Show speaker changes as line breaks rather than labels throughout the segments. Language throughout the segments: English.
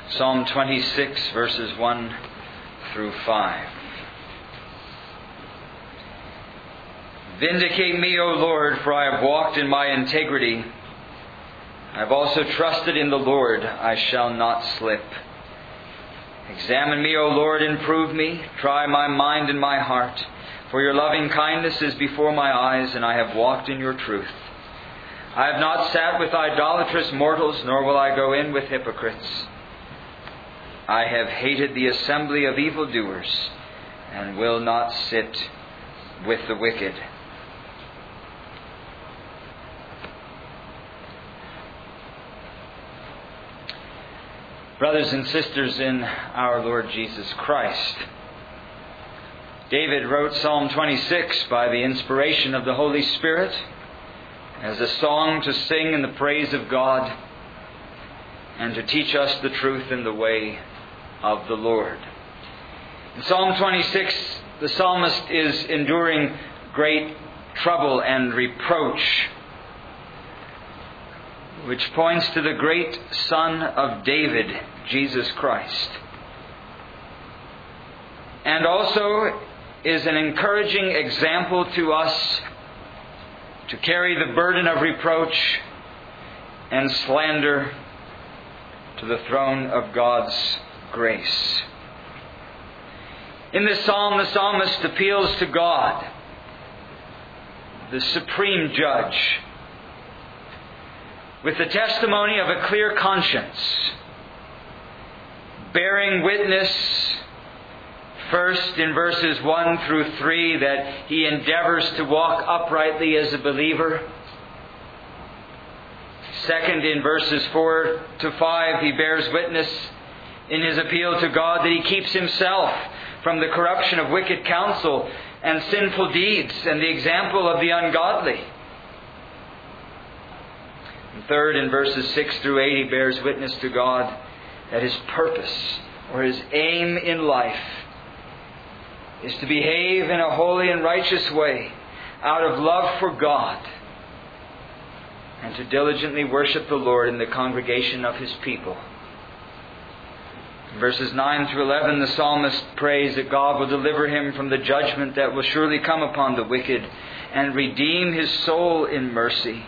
Psalm 26, verses 1 through 5. Vindicate me, O Lord, for I have walked in my integrity. I have also trusted in the Lord. I shall not slip. Examine me, O Lord, and prove me. Try my mind and my heart. For your loving kindness is before my eyes, and I have walked in your truth. I have not sat with idolatrous mortals, nor will I go in with hypocrites. I have hated the assembly of evildoers, and will not sit with the wicked. Brothers and sisters in our Lord Jesus Christ, David wrote Psalm 26 by the inspiration of the Holy Spirit as a song to sing in the praise of God and to teach us the truth in the way of the Lord. In Psalm 26, the psalmist is enduring great trouble and reproach, which points to the great Son of David, Jesus Christ. And also is an encouraging example to us to carry the burden of reproach and slander to the throne of God's grace. In this psalm, the psalmist appeals to God, the supreme judge, with the testimony of a clear conscience, bearing witness first in verses 1 through 3 that he endeavors to walk uprightly as a believer. Second, in verses 4 to 5, he bears witness in his appeal to God that he keeps himself from the corruption of wicked counsel and sinful deeds and the example of the ungodly. And third, in verses 6 through 8, he bears witness to God that his purpose or his aim in life is to behave in a holy and righteous way out of love for God and to diligently worship the Lord in the congregation of His people. In verses 9 through 11, the psalmist prays that God will deliver him from the judgment that will surely come upon the wicked and redeem his soul in mercy.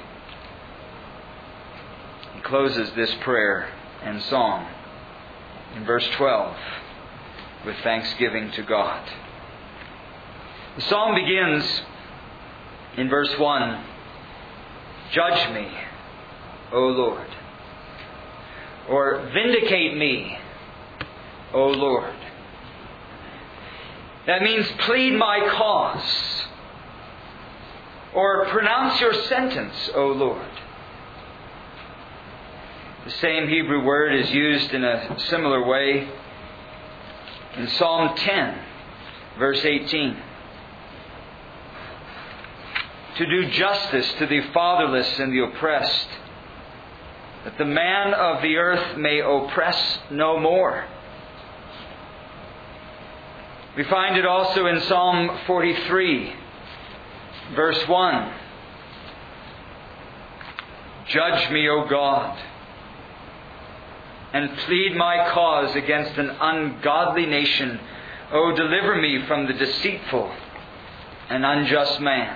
He closes this prayer and song in verse 12 with thanksgiving to God. The psalm begins in verse 1, "Judge me, O Lord," or "Vindicate me, O Lord." That means plead my cause, or pronounce your sentence, O Lord. The same Hebrew word is used in a similar way in Psalm 10, verse 18. To do justice to the fatherless and the oppressed, that the man of the earth may oppress no more. We find it also in Psalm 43, verse 1. "Judge me, O God, and plead my cause against an ungodly nation. O deliver me from the deceitful and unjust man."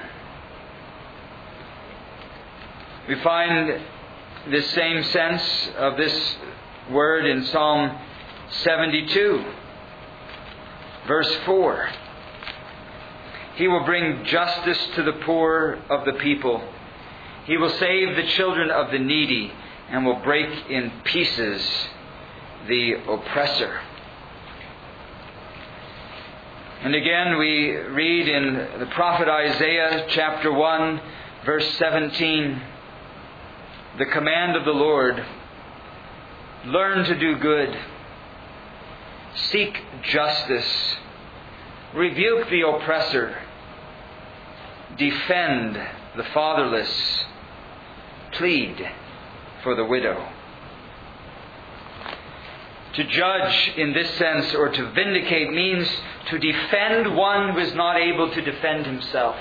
We find this same sense of this word in Psalm 72, verse 4. "He will bring justice to the poor of the people. He will save the children of the needy and will break in pieces the oppressor." And again we read in the prophet Isaiah chapter 1, verse 17, the command of the Lord, "Learn to do good, seek justice, rebuke the oppressor, defend the fatherless, plead for the widow." To judge in this sense, or to vindicate, means to defend one who is not able to defend himself.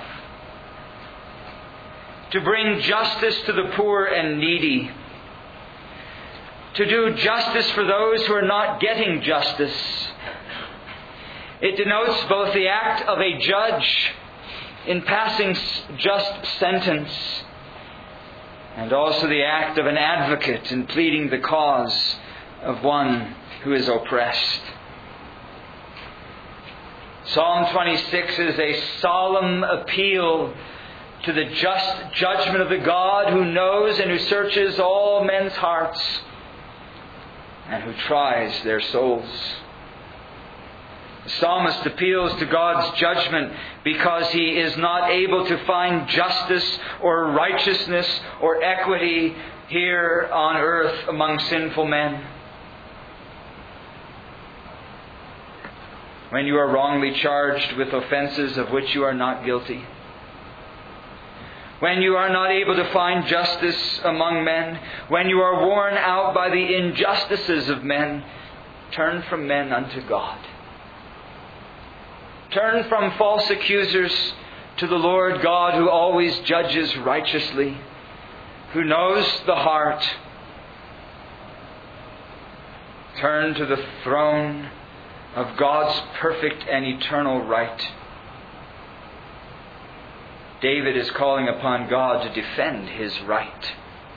To bring justice to the poor and needy. to do justice for those who are not getting justice. It denotes both the act of a judge in passing just sentence, and also the act of an advocate in pleading the cause of one who is oppressed. Psalm 26 is a solemn appeal to the just judgment of the God who knows and who searches all men's hearts and who tries their souls. The psalmist appeals to God's judgment because he is not able to find justice or righteousness or equity here on earth among sinful men. When you are wrongly charged with offenses of which you are not guilty, when you are not able to find justice among men, when you are worn out by the injustices of men, turn from men unto God. Turn from false accusers to the Lord God who always judges righteously, who knows the heart. Turn to the throne of God's perfect and eternal right. David is calling upon God to defend his right.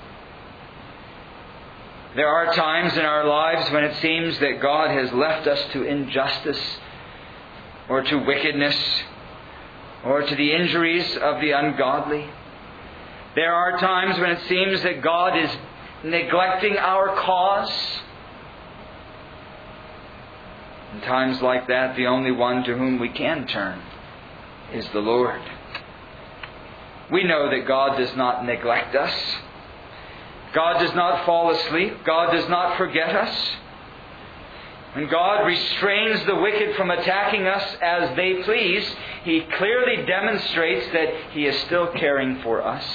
There are times in our lives when it seems that God has left us to injustice, or to wickedness, or to the injuries of the ungodly. There are times when it seems that God is neglecting our cause. In times like that, the only one to whom we can turn is the Lord. We know that God does not neglect us. God does not fall asleep. God does not forget us. When God restrains the wicked from attacking us as they please, He clearly demonstrates that He is still caring for us.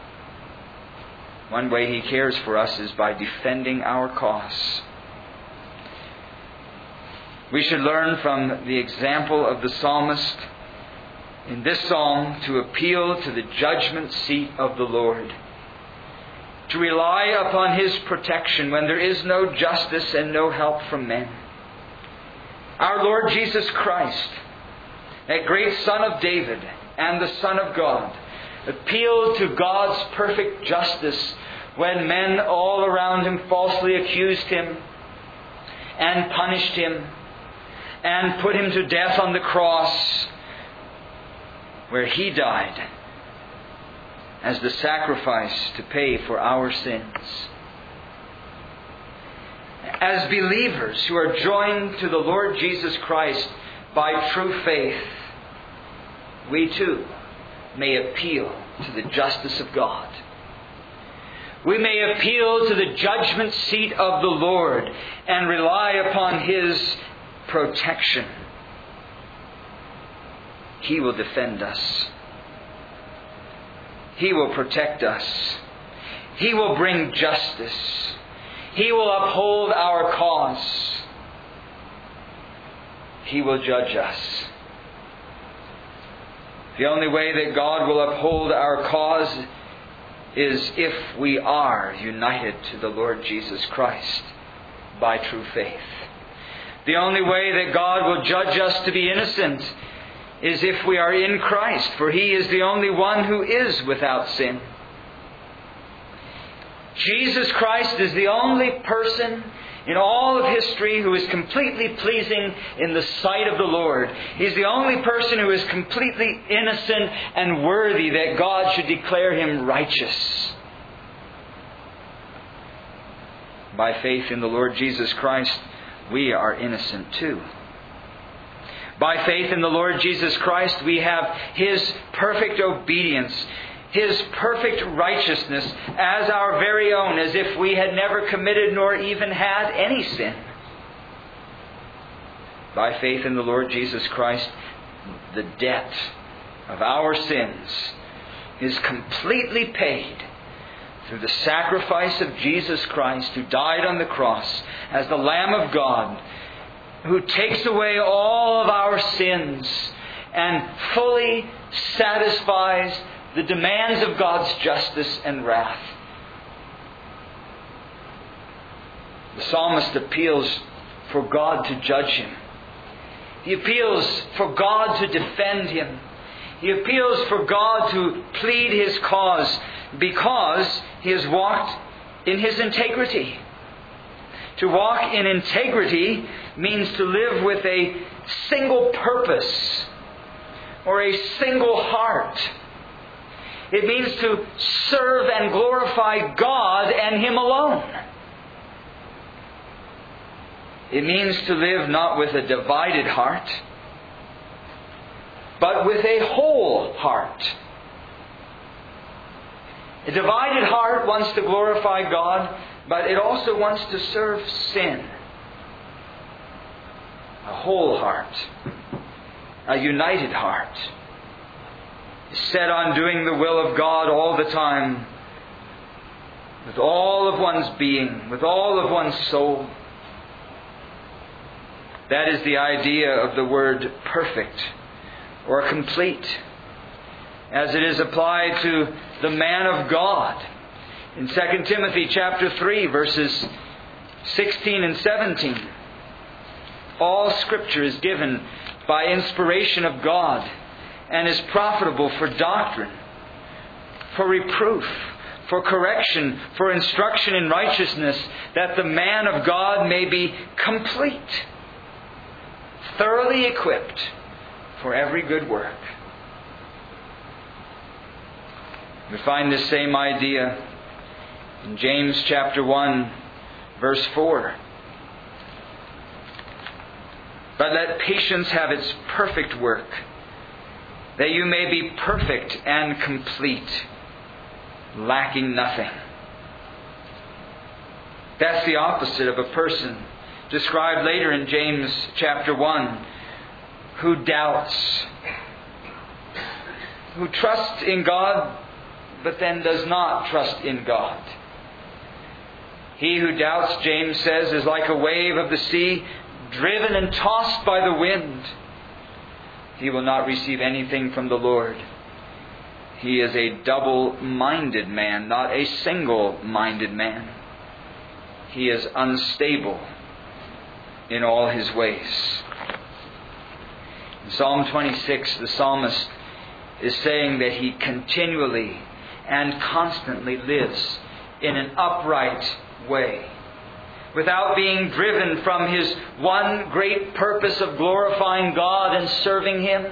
One way He cares for us is by defending our cause. We should learn from the example of the psalmist in this psalm to appeal to the judgment seat of the Lord, to rely upon His protection when there is no justice and no help from men. Our Lord Jesus Christ, that great Son of David and the Son of God, appealed to God's perfect justice when men all around Him falsely accused Him and punished Him and put Him to death on the cross, where He died as the sacrifice to pay for our sins. As believers who are joined to the Lord Jesus Christ by true faith, we too may appeal to the justice of God. We may appeal to the judgment seat of the Lord and rely upon His protection. He will defend us. He will protect us. He will bring justice. He will uphold our cause. He will judge us. The only way that God will uphold our cause is if we are united to the Lord Jesus Christ by true faith. The only way that God will judge us to be innocent is if we are in Christ, for He is the only one who is without sin. Jesus Christ is the only person in all of history who is completely pleasing in the sight of the Lord. He's the only person who is completely innocent and worthy that God should declare Him righteous. By faith in the Lord Jesus Christ, we are innocent too. By faith in the Lord Jesus Christ, we have His perfect obedience, His perfect righteousness as our very own, as if we had never committed nor even had any sin. By faith in the Lord Jesus Christ, the debt of our sins is completely paid through the sacrifice of Jesus Christ, who died on the cross as the Lamb of God, who takes away all of our sins and fully satisfies the demands of God's justice and wrath. The psalmist appeals for God to judge him. He appeals for God to defend him. He appeals for God to plead his cause because he has walked in his integrity. To walk in integrity means to live with a single purpose or a single heart. It means to serve and glorify God and Him alone. It means to live not with a divided heart, but with a whole heart. A divided heart wants to glorify God, but it also wants to serve sin. A whole heart, a united heart, is set on doing the will of God all the time, with all of one's being, with all of one's soul. That is the idea of the word perfect or complete, as it is applied to the man of God. In 2 Timothy chapter 3, verses 16 and 17, all Scripture is given by inspiration of God and is profitable for doctrine, for reproof, for correction, for instruction in righteousness, that the man of God may be complete, thoroughly equipped for every good work. We find this same idea in James chapter 1, verse 4. But let patience have its perfect work, that you may be perfect and complete, lacking nothing. That's the opposite of a person described later in James chapter 1, who doubts, who trusts in God, but then does not trust in God. He who doubts, James says, is like a wave of the sea, driven and tossed by the wind. He will not receive anything from the Lord. He is a double-minded man, not a single-minded man. He is unstable in all his ways. In Psalm 26, the psalmist is saying that he continually and constantly lives in an upright way, without being driven from his one great purpose of glorifying God and serving Him.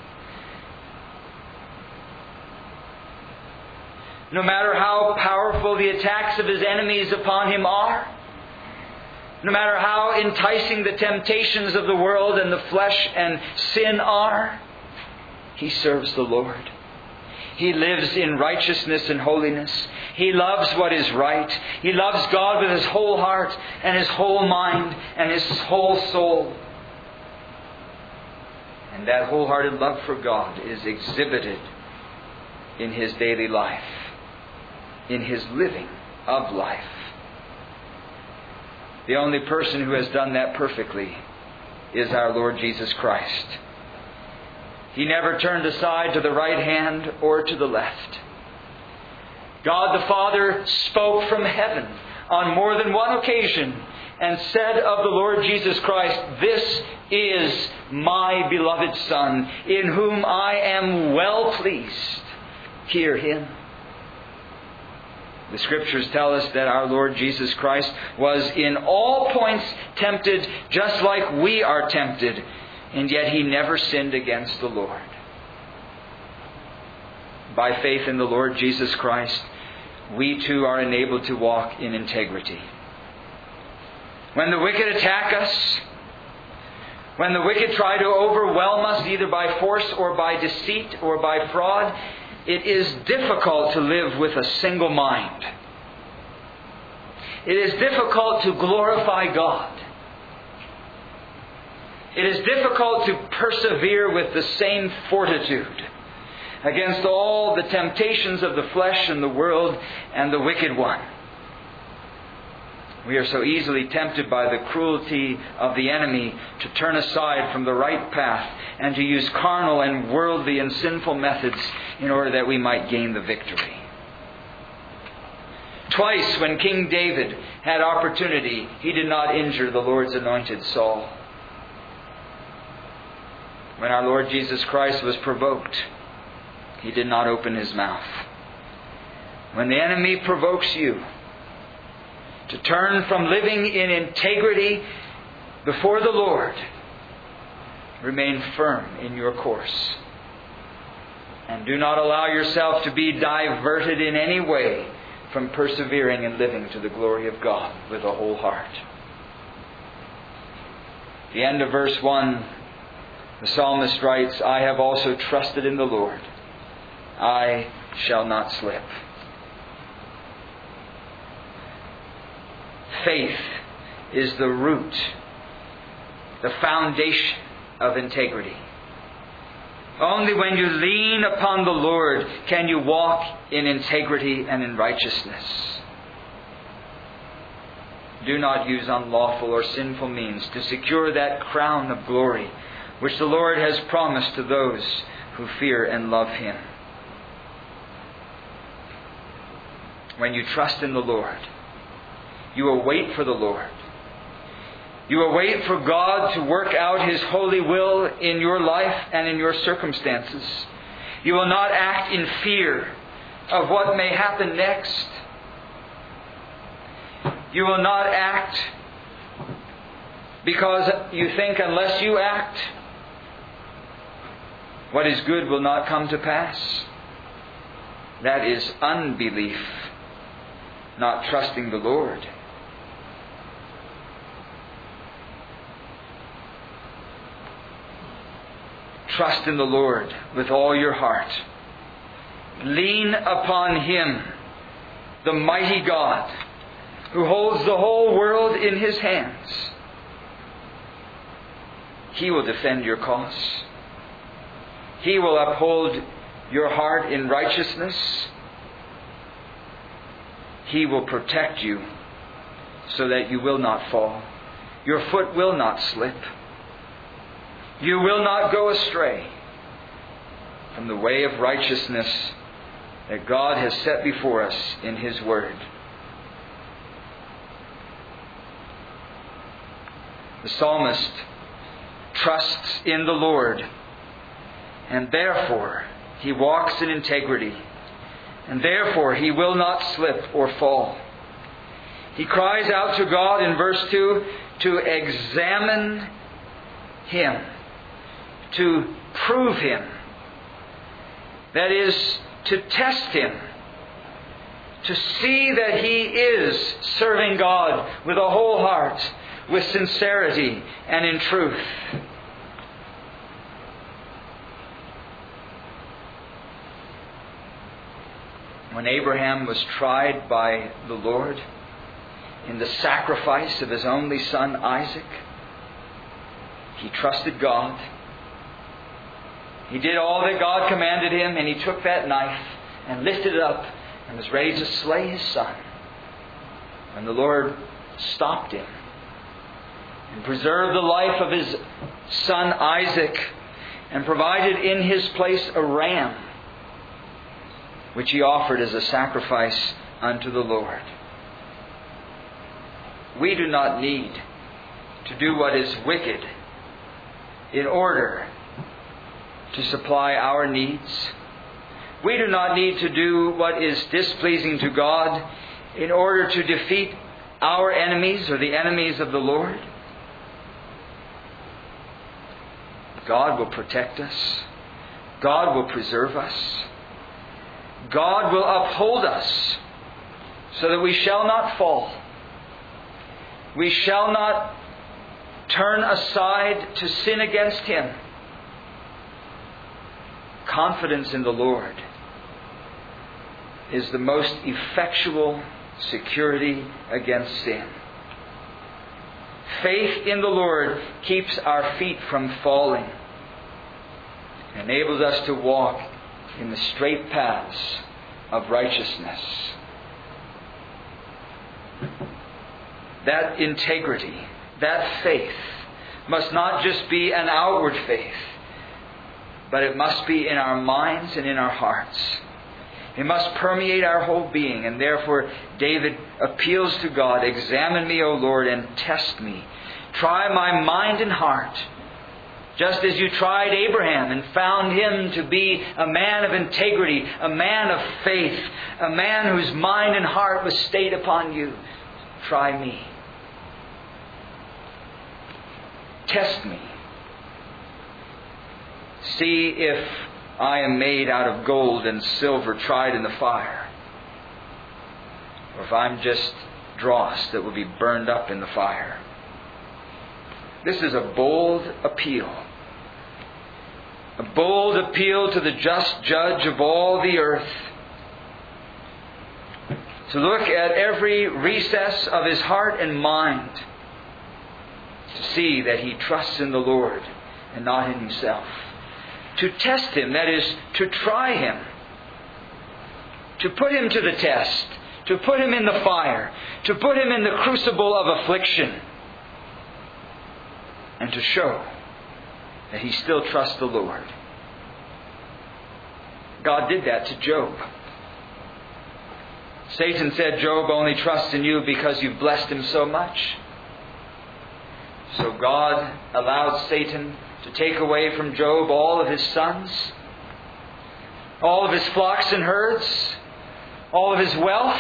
No matter how powerful the attacks of his enemies upon him are, no matter how enticing the temptations of the world and the flesh and sin are, he serves the Lord. He lives in righteousness and holiness. He loves what is right. He loves God with his whole heart and his whole mind and his whole soul. And that wholehearted love for God is exhibited in his daily life, in his living of life. The only person who has done that perfectly is our Lord Jesus Christ. He never turned aside to the right hand or to the left. God the Father spoke from heaven on more than one occasion and said of the Lord Jesus Christ, "This is my beloved Son, in whom I am well pleased. Hear Him." The Scriptures tell us that our Lord Jesus Christ was in all points tempted just like we are tempted, and yet He never sinned against the Lord. By faith in the Lord Jesus Christ, we too are enabled to walk in integrity. When the wicked attack us, when the wicked try to overwhelm us either by force or by deceit or by fraud, it is difficult to live with a single mind. It is difficult to glorify God. It is difficult to persevere with the same fortitude against all the temptations of the flesh and the world and the wicked one. We are so easily tempted by the cruelty of the enemy to turn aside from the right path and to use carnal and worldly and sinful methods in order that we might gain the victory. Twice when King David had opportunity, he did not injure the Lord's anointed Saul. When our Lord Jesus Christ was provoked, He did not open His mouth. When the enemy provokes you to turn from living in integrity before the Lord, remain firm in your course. And do not allow yourself to be diverted in any way from persevering and living to the glory of God with a whole heart. At the end of verse 1, the psalmist writes, I have also trusted in the Lord. I shall not slip. Faith is the root, the foundation of integrity. Only when you lean upon the Lord can you walk in integrity and in righteousness. Do not use unlawful or sinful means to secure that crown of glory which the Lord has promised to those who fear and love Him. When you trust in the Lord, you will wait for the Lord. You will wait for God to work out His holy will in your life and in your circumstances. You will not act in fear of what may happen next. You will not act because you think unless you act, what is good will not come to pass. That is unbelief, not trusting the Lord. Trust in the Lord with all your heart. Lean upon Him, the mighty God, who holds the whole world in His hands. He will defend your cause. He will uphold your heart in righteousness. He will protect you so that you will not fall. Your foot will not slip. You will not go astray from the way of righteousness that God has set before us in His Word. The psalmist trusts in the Lord, and therefore he walks in integrity, and therefore he will not slip or fall. He cries out to God in verse 2 to examine Him, to prove Him. That is, to test Him, to see that he is serving God with a whole heart, with sincerity and in truth. When Abraham was tried by the Lord in the sacrifice of his only son Isaac, he trusted God. He did all that God commanded him, and he took that knife and lifted it up and was ready to slay his son. When the Lord stopped him and preserved the life of his son Isaac and provided in his place a ram, which he offered as a sacrifice unto the Lord. We do not need to do what is wicked in order to supply our needs. We do not need to do what is displeasing to God in order to defeat our enemies or the enemies of the Lord. God will protect us. God will preserve us. God will uphold us so that we shall not fall. We shall not turn aside to sin against Him. Confidence in the Lord is the most effectual security against sin. Faith in the Lord keeps our feet from falling, enables us to walk in the straight paths of righteousness. That integrity, that faith, must not just be an outward faith, but it must be in our minds and in our hearts. They must permeate our whole being. And therefore, David appeals to God, "Examine me, O Lord, and test me. Try my mind and heart, just as you tried Abraham and found him to be a man of integrity, a man of faith, a man whose mind and heart was stayed upon you. Try me. Test me. See if I am made out of gold and silver tried in the fire, or if I'm just dross that will be burned up in the fire." This is a bold appeal. A bold appeal to the just judge of all the earth. To look at every recess of his heart and mind. To see that he trusts in the Lord and not in himself. To test him, that is, to try him. To put him to the test. To put him in the fire. To put him in the crucible of affliction. And to show that he still trusts the Lord. God did that to Job. Satan said, "Job only trusts in you because you've blessed him so much." So God allowed Satan to take away from Job all of his sons, all of his flocks and herds, all of his wealth.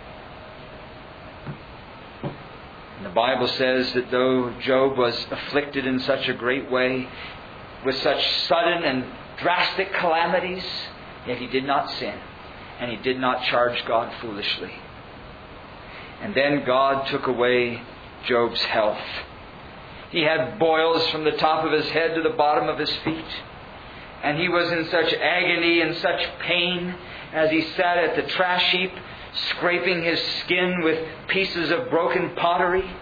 And the Bible says that though Job was afflicted in such a great way, with such sudden and drastic calamities, yet he did not sin, and he did not charge God foolishly. And then God took away Job's health. He had boils from the top of his head to the bottom of his feet. And he was in such agony and such pain as he sat at the trash heap, scraping his skin with pieces of broken pottery.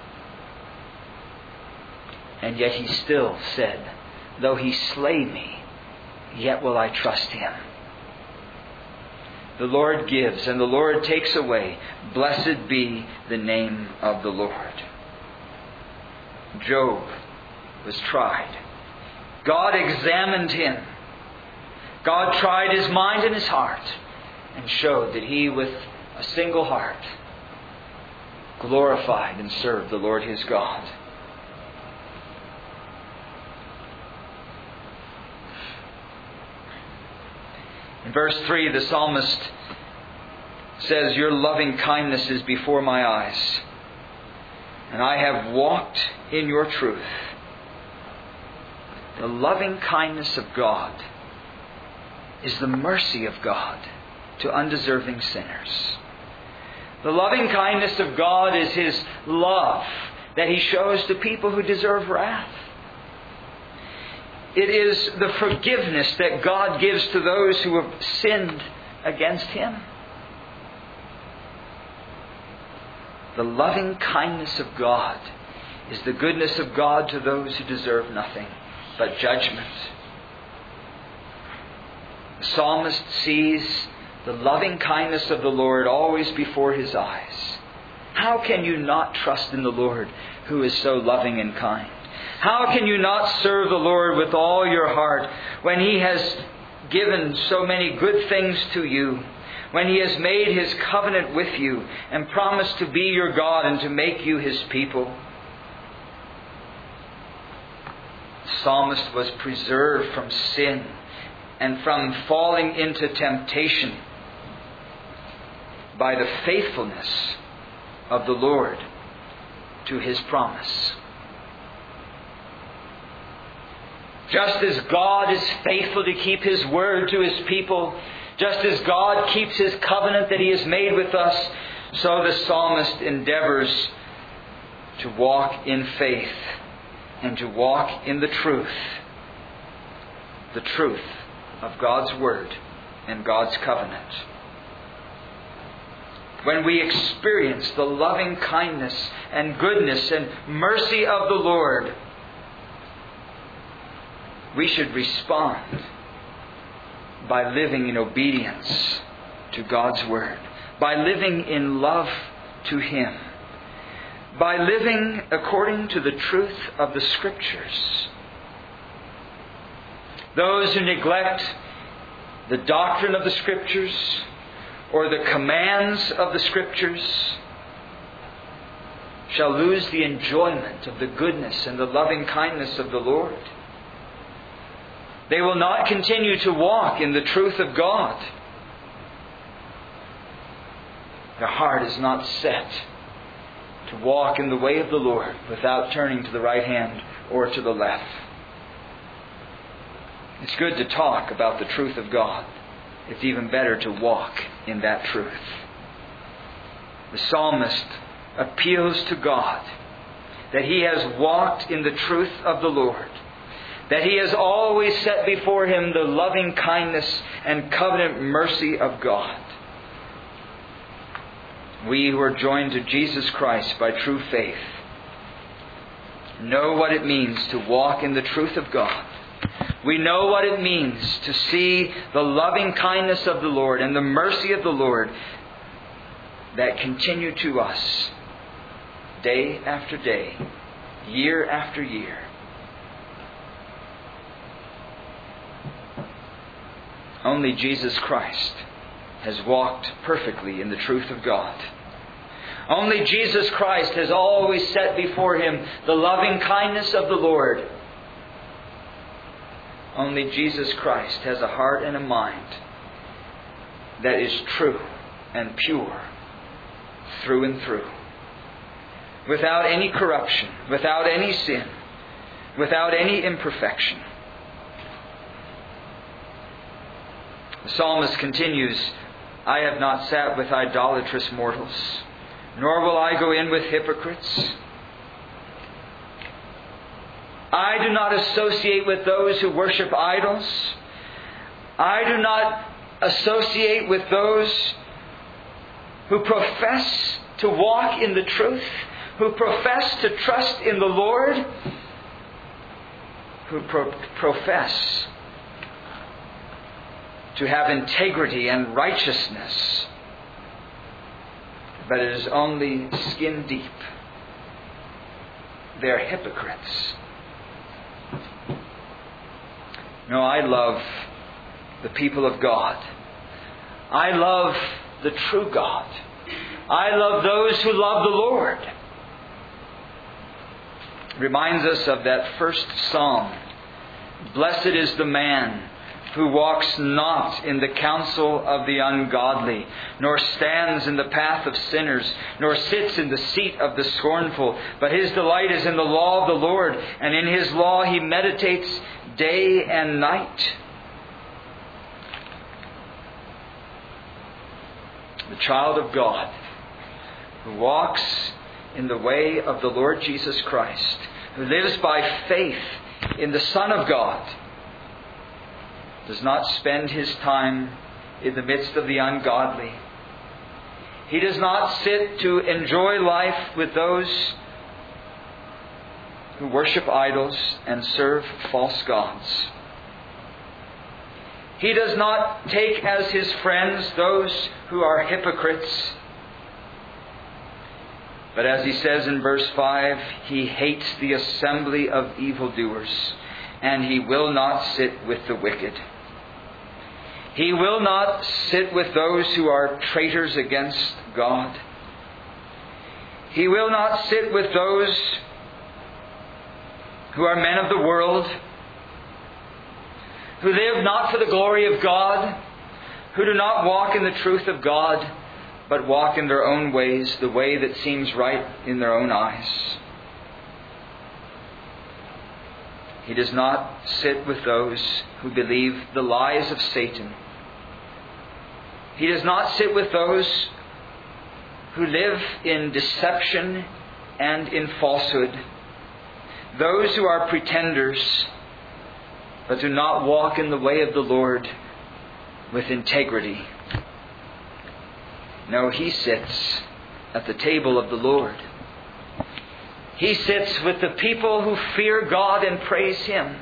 And yet he still said, "Though he slay me, yet will I trust him." The Lord gives and the Lord takes away. Blessed be the name of the Lord. Job was tried. God examined him. God tried his mind and his heart and showed that he, with a single heart, glorified and served the Lord his God. In verse 3, the psalmist says, "Your loving kindness is before my eyes, and I have walked in your truth." The loving kindness of God is the mercy of God to undeserving sinners. The loving kindness of God is His love that He shows to people who deserve wrath. It is the forgiveness that God gives to those who have sinned against Him. The loving kindness of God is the goodness of God to those who deserve nothing but judgment. The psalmist sees the loving kindness of the Lord always before his eyes. How can you not trust in the Lord who is so loving and kind? How can you not serve the Lord with all your heart when He has given so many good things to you? When He has made His covenant with you and promised to be your God and to make you His people? The psalmist was preserved from sin and from falling into temptation by the faithfulness of the Lord to His promise. Just as God is faithful to keep His word to His people, just as God keeps His covenant that He has made with us, so the psalmist endeavors to walk in faith and to walk in the truth of God's word and God's covenant. When we experience the loving kindness and goodness and mercy of the Lord, we should respond by living in obedience to God's word, by living in love to Him, by living according to the truth of the Scriptures. Those who neglect the doctrine of the Scriptures or the commands of the Scriptures shall lose the enjoyment of the goodness and the loving kindness of the Lord. They will not continue to walk in the truth of God. Their heart is not set to walk in the way of the Lord without turning to the right hand or to the left. It's good to talk about the truth of God. It's even better to walk in that truth. The psalmist appeals to God that he has walked in the truth of the Lord, that he has always set before him the loving kindness and covenant mercy of God. We who are joined to Jesus Christ by true faith know what it means to walk in the truth of God. We know what it means to see the loving kindness of the Lord and the mercy of the Lord that continue to us day after day, year after year. Only Jesus Christ has walked perfectly in the truth of God. Only Jesus Christ has always set before him the loving kindness of the Lord. Only Jesus Christ has a heart and a mind that is true and pure through and through, without any corruption, without any sin, without any imperfection. The psalmist continues, I have not sat with idolatrous mortals, nor will I go in with hypocrites. I do not associate with those who worship idols. I do not associate with those who profess to walk in the truth, who profess to trust in the Lord, who profess to have integrity and righteousness, but it is only skin deep. They're hypocrites. No, I love the people of God. I love the true God. I love those who love the Lord. It reminds us of that first psalm. Blessed is the man who walks not in the counsel of the ungodly, nor stands in the path of sinners, nor sits in the seat of the scornful. But his delight is in the law of the Lord, and in his law he meditates day and night. The child of God who walks in the way of the Lord Jesus Christ, who lives by faith in the Son of God, does not spend his time in the midst of the ungodly. He does not sit to enjoy life with those who worship idols and serve false gods. He does not take as his friends those who are hypocrites. But as he says in verse 5, he hates the assembly of evildoers, and he will not sit with the wicked. He will not sit with those who are traitors against God. He will not sit with those who are men of the world, who live not for the glory of God, who do not walk in the truth of God, but walk in their own ways, the way that seems right in their own eyes. He does not sit with those who believe the lies of Satan. He does not sit with those who live in deception and in falsehood. Those who are pretenders, but do not walk in the way of the Lord with integrity. No, he sits at the table of the Lord. He sits with the people who fear God and praise Him.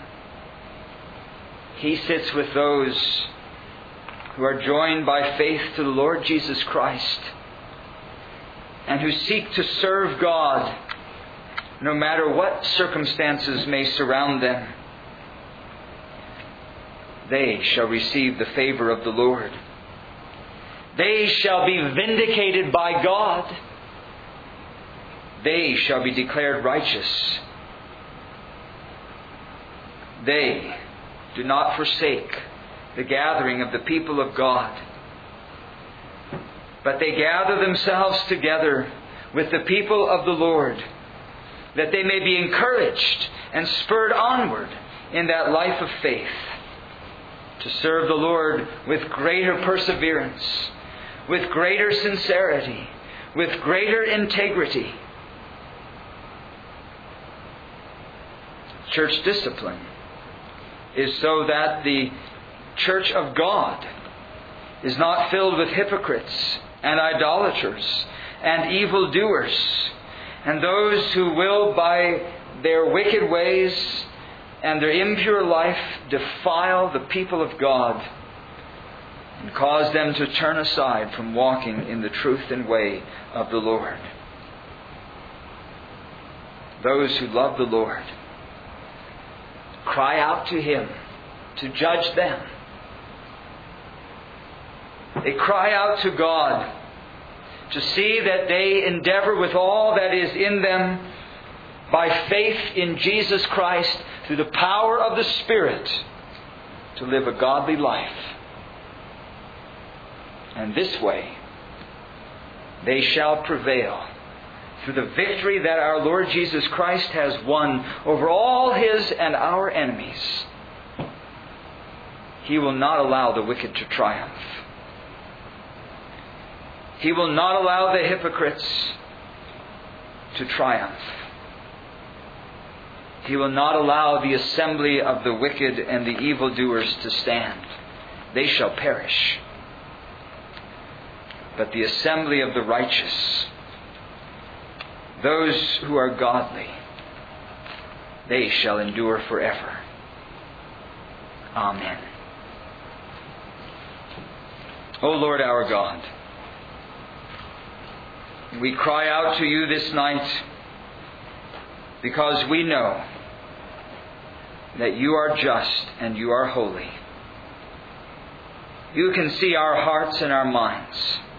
He sits with those who are joined by faith to the Lord Jesus Christ and who seek to serve God no matter what circumstances may surround them. they shall receive the favor of the Lord. They shall be vindicated by God. They shall be declared righteous. They do not forsake the gathering of the people of God, but they gather themselves together with the people of the Lord, that they may be encouraged and spurred onward in that life of faith, to serve the Lord with greater perseverance, with greater sincerity, with greater integrity. Church discipline is so that the church of God is not filled with hypocrites and idolaters and evildoers and those who will by their wicked ways and their impure life defile the people of God and cause them to turn aside from walking in the truth and way of the Lord. Those who love the Lord cry out to Him to judge them. They cry out to God to see that they endeavor with all that is in them by faith in Jesus Christ through the power of the Spirit to live a godly life. And this way they shall prevail through the victory that our Lord Jesus Christ has won over all His and our enemies. He will not allow the wicked to triumph. He will not allow the hypocrites to triumph. He will not allow the assembly of the wicked and the evildoers to stand. They shall perish. But the assembly of the righteous, those who are godly, they shall endure forever. Amen. O Lord our God, we cry out to You this night because we know that You are just and You are holy. You can see our hearts and our minds,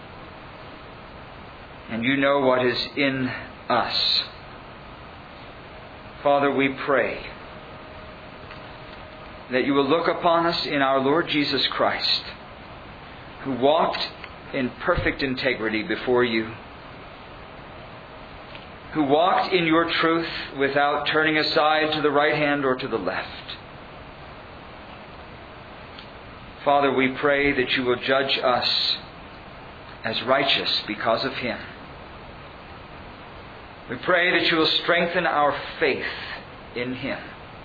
and You know what is in us. Father, we pray that You will look upon us in our Lord Jesus Christ, who walked in perfect integrity before You, who walked in Your truth without turning aside to the right hand or to the left. Father, we pray that You will judge us as righteous because of Him. We pray that You will strengthen our faith in Him.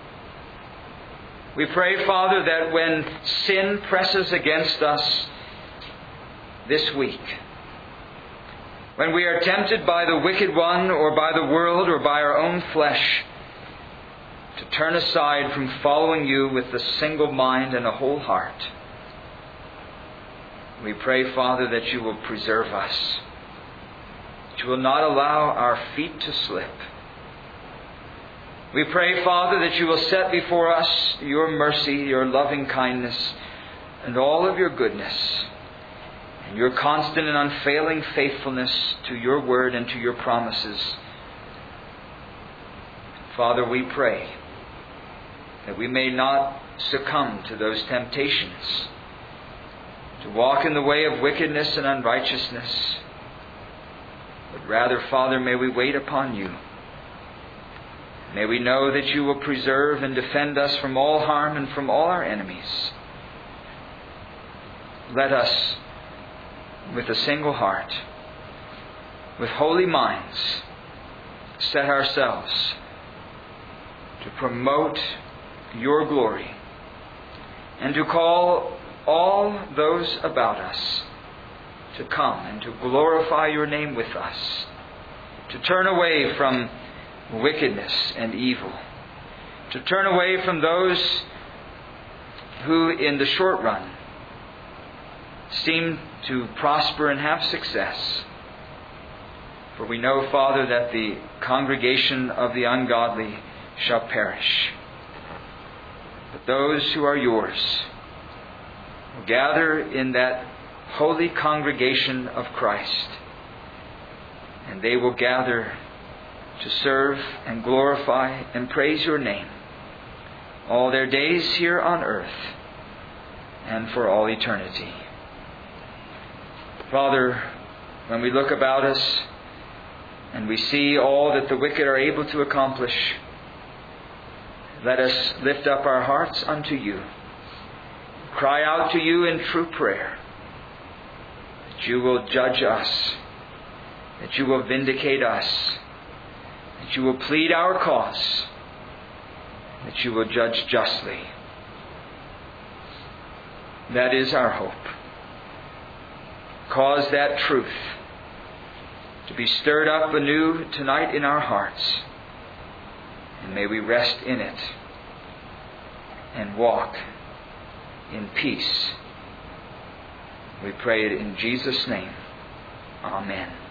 We pray, Father, that when sin presses against us this week, when we are tempted by the wicked one or by the world or by our own flesh to turn aside from following You with a single mind and a whole heart, we pray, Father, that You will preserve us, that You will not allow our feet to slip. We pray, Father, that You will set before us Your mercy, Your loving kindness, and all of Your goodness, and Your constant and unfailing faithfulness to Your word and to Your promises. Father, we pray that we may not succumb to those temptations to walk in the way of wickedness and unrighteousness, but rather, Father, may we wait upon You. May we know that You will preserve and defend us from all harm and from all our enemies. Let us, with a single heart, with holy minds, set ourselves to promote Your glory and to call all those about us to come and to glorify Your name with us, to turn away from wickedness and evil, to turn away from those who in the short run seem to prosper and have success. For we know, Father, that the congregation of the ungodly shall perish. But those who are Yours will gather in that holy congregation of Christ. And they will gather to serve and glorify and praise your name all their days here on earth and for all eternity. Father, when we look about us and we see all that the wicked are able to accomplish, let us lift up our hearts unto you. Cry out to you in true prayer that you will judge us, that you will vindicate us, that you will plead our cause, that you will judge justly. That is our hope. Cause that truth to be stirred up anew tonight in our hearts, and may we rest in it and walk in peace. We pray it in Jesus' name. Amen.